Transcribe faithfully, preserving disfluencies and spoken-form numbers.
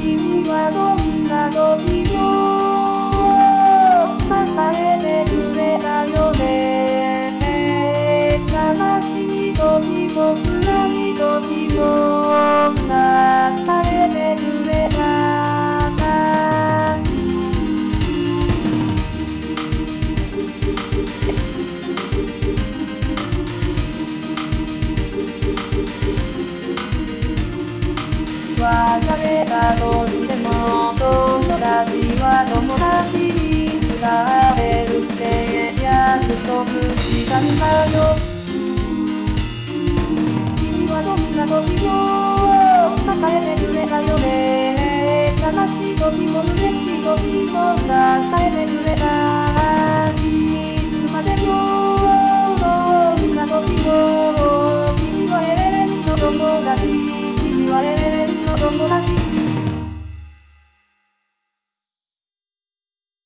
君はどんな時も支えてくれたよね。悲しい時も辛い時も支えてくれたんだ。別れたとしても友達は友達に伝えるって約束したんだよ。君はどんな時も支えてくれたよね。悲しい時も嬉しい時も支えてくれた。いつまでもどんな時も君は永遠の友達。君は永遠の友達。